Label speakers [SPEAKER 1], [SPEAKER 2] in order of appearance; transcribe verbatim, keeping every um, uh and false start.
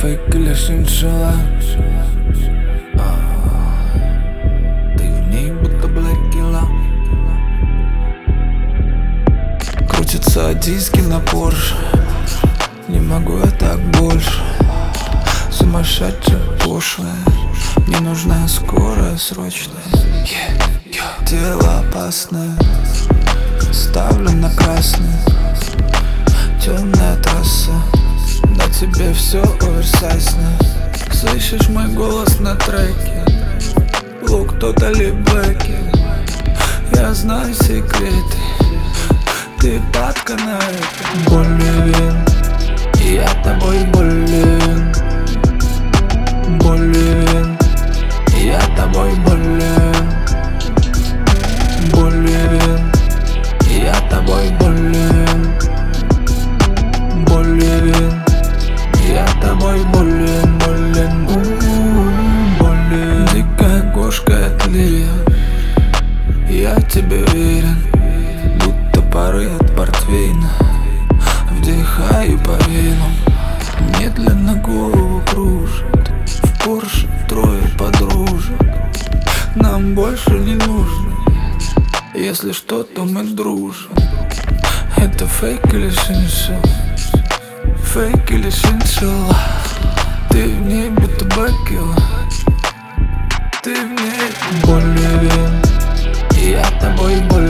[SPEAKER 1] фейк или шиншилла? Ты в ней будто блэкила. Крутятся диски на Порше. Не могу я так больше. Сумасшедшая, пошлая. Мне нужна скорая, срочная. Тело опасное, ставлю на красный. Темная трасса, на тебе все оверсайзно. Слышишь мой голос на треке? Лук тотали блэки. Я знаю секреты, ты падка на это. Болен, я тобой болен. Болен, я тобой болен. Болен, я тобой болен. Болен, я тобой болен, болен, болен. Дикая кошка от лирия, я тебе верен, будто пары от портвейна. Вдыхаю по венам, медленно голову кружит. В Порше трое подружек, нам больше не нужно. Если что, то мы дружим. Это фейк или шиншилла? Фейк или шиншилла? Ты в ней будто блэкила. Ты в ней болен, я тобой болен.